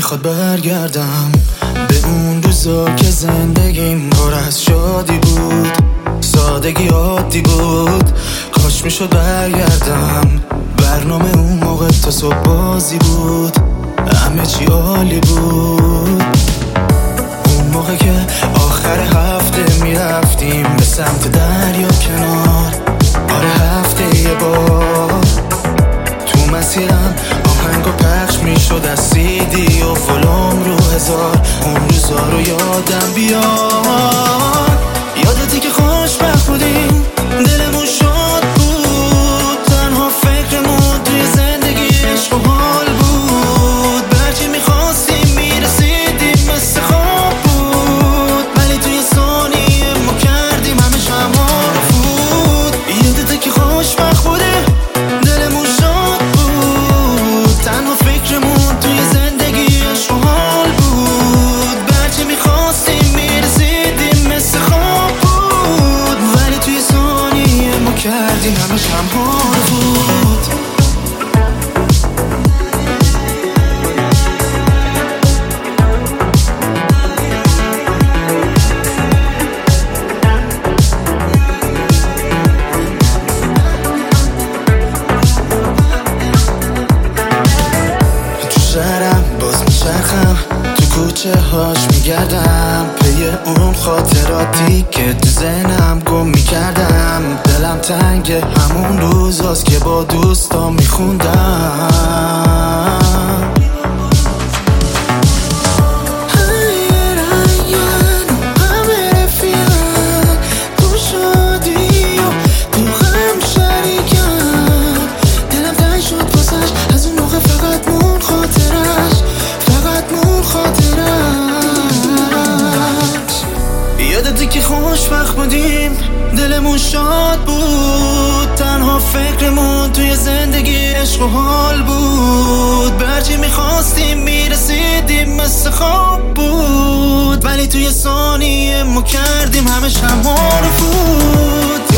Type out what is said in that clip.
میخواد برگردم به اون روزا که زندگیم پر از شادی بود، سادگی عادی بود. کاش میشد برگردم، برنامه اون موقع تا صبح بازی بود، همه چی عالی بود. اون موقع که آخر هفته میرفتیم به سمت دریا کنار، آره هفته یه بار. تو مسیرم آهنگا پخش میشد از CD و ولوم رو 1000. اون روزا رو یادم بیاد، یادتی که خوشبخت بودیم، دلمون شاد بود، تنها فکرمون توی زندگی عشق و حال بود. برچی میخواستیم میرسیدیم مثل خواب بود، ولی توی ثانیه ما کردیم همه شما رو فوت. یادتی که خوشبخت بودیم، دلمون شاد بود، تنها فکرمون توی زندگی عشق و حال بود. برچی میخواستیم میرسیدیم مثل خواب بود، ولی توی ثانیه ما کردیم همه شما رو فوت. شهرم باز میچرخم، تو کوچه هاش میگردم، پی اون خاطراتی که تو ذهنم گم میکردم. دلم تنگ همون روزاست که با دوستا میخوندم. یادتی که خوشبخت بودیم، دلمون شاد بود، تنها فکرمون توی زندگی عشق و حال بود. برچی میخواستیم میرسیدیم مثل خواب بود، ولی توی ثانیه ما کردیم همه شما رو فوت.